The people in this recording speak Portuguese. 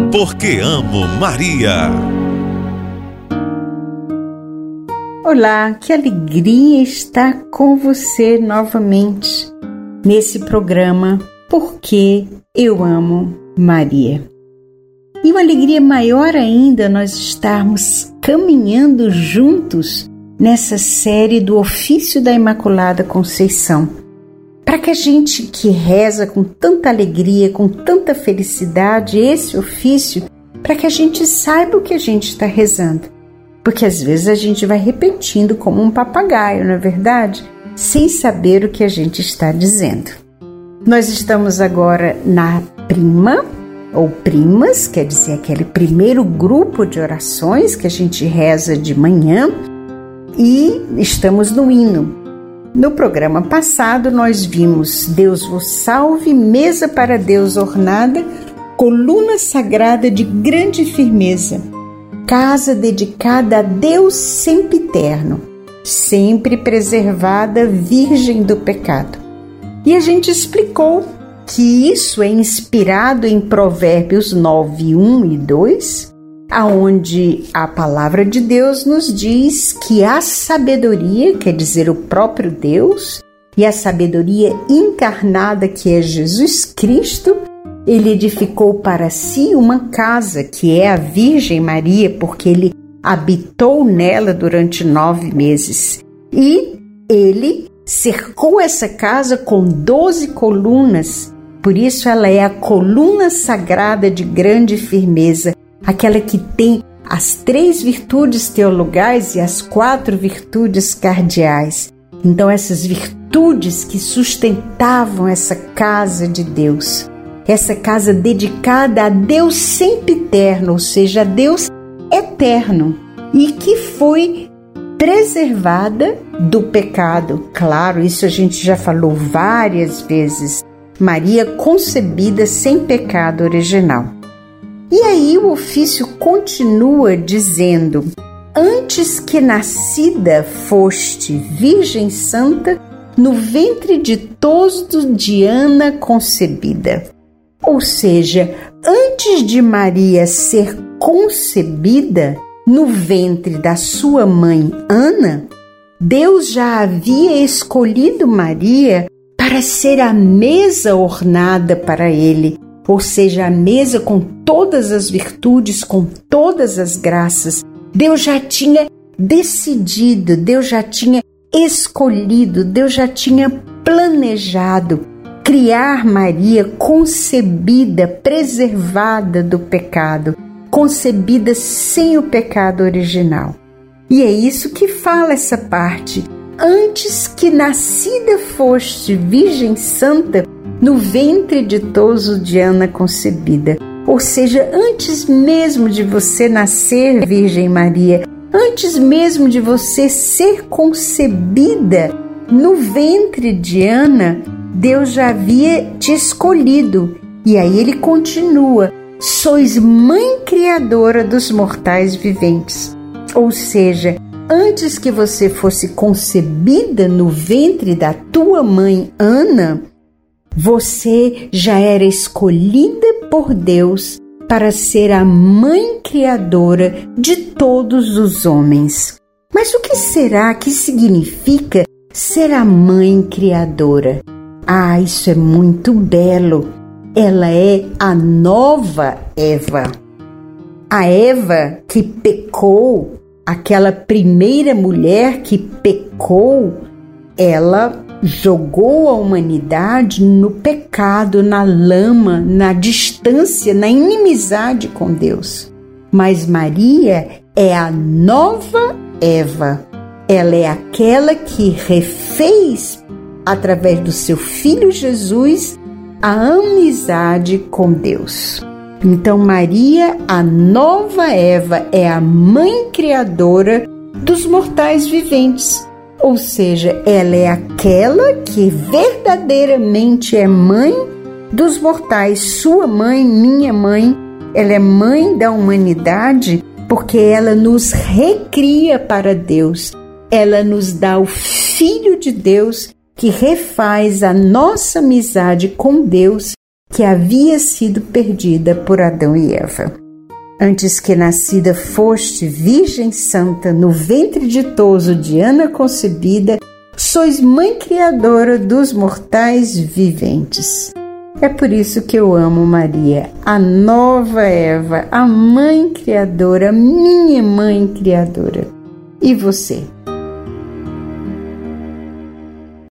Porque amo Maria. Olá, que alegria estar com você novamente nesse programa Porque eu amo Maria. E uma alegria maior ainda nós estarmos caminhando juntos nessa série do Ofício da Imaculada Conceição, para que a gente que reza com tanta alegria, com tanta felicidade esse ofício, para que a gente saiba o que a gente está rezando. Porque às vezes a gente vai repetindo como um papagaio, não é verdade? Sem saber o que a gente está dizendo. Nós estamos agora na prima, ou primas, quer dizer, aquele primeiro grupo de orações que a gente reza de manhã, e estamos no hino. No programa passado nós vimos Deus vos salve, mesa para Deus ornada, coluna sagrada de grande firmeza, casa dedicada a Deus sempiterno, sempre preservada, virgem do pecado. E a gente explicou que isso é inspirado em Provérbios 9, 1 e 2, aonde a palavra de Deus nos diz que a sabedoria, quer dizer, o próprio Deus, e a sabedoria encarnada que é Jesus Cristo, ele edificou para si uma casa que é a Virgem Maria, porque ele habitou nela durante 9 meses. E ele cercou essa casa com 12 colunas, por isso ela é a coluna sagrada de grande firmeza, aquela que tem as 3 virtudes teologais e as 4 virtudes cardeais. Então essas virtudes que sustentavam essa casa de Deus, essa casa dedicada a Deus sempiterno, ou seja, a Deus eterno, e que foi preservada do pecado. Claro, isso a gente já falou várias vezes. Maria concebida sem pecado original. E aí o ofício continua dizendo: antes que nascida foste Virgem Santa, no ventre ditoso de Ana concebida. Ou seja, antes de Maria ser concebida no ventre da sua mãe Ana, Deus já havia escolhido Maria para ser a mesa ornada para ele, ou seja, a mesa com todas as virtudes, com todas as graças. Deus já tinha decidido, Deus já tinha escolhido, Deus já tinha planejado criar Maria concebida, preservada do pecado, concebida sem o pecado original. E é isso que fala essa parte. Antes que nascida foste Virgem Santa, no ventre ditoso de Ana concebida. Ou seja, antes mesmo de você nascer, Virgem Maria, antes mesmo de você ser concebida no ventre de Ana, Deus já havia te escolhido. E aí ele continua: sois mãe criadora dos mortais viventes. Ou seja, antes que você fosse concebida no ventre da tua mãe Ana, você já era escolhida por Deus para ser a mãe criadora de todos os homens. Mas o que será que significa ser a mãe criadora? Ah, isso é muito belo. Ela é a nova Eva. A Eva que pecou, aquela primeira mulher que pecou, ela jogou a humanidade no pecado, na lama, na distância, na inimizade com Deus. Mas Maria é a nova Eva. Ela é aquela que refez, através do seu Filho Jesus, a amizade com Deus. Então Maria, a nova Eva, é a mãe criadora dos mortais viventes. Ou seja, ela é aquela que verdadeiramente é mãe dos mortais, sua mãe, minha mãe. Ela é mãe da humanidade porque ela nos recria para Deus. Ela nos dá o Filho de Deus que refaz a nossa amizade com Deus que havia sido perdida por Adão e Eva. Antes que nascida foste Virgem Santa, no ventre ditoso de Ana concebida, sois Mãe Criadora dos mortais viventes. É por isso que eu amo Maria, a nova Eva, a Mãe Criadora, minha Mãe Criadora. E você?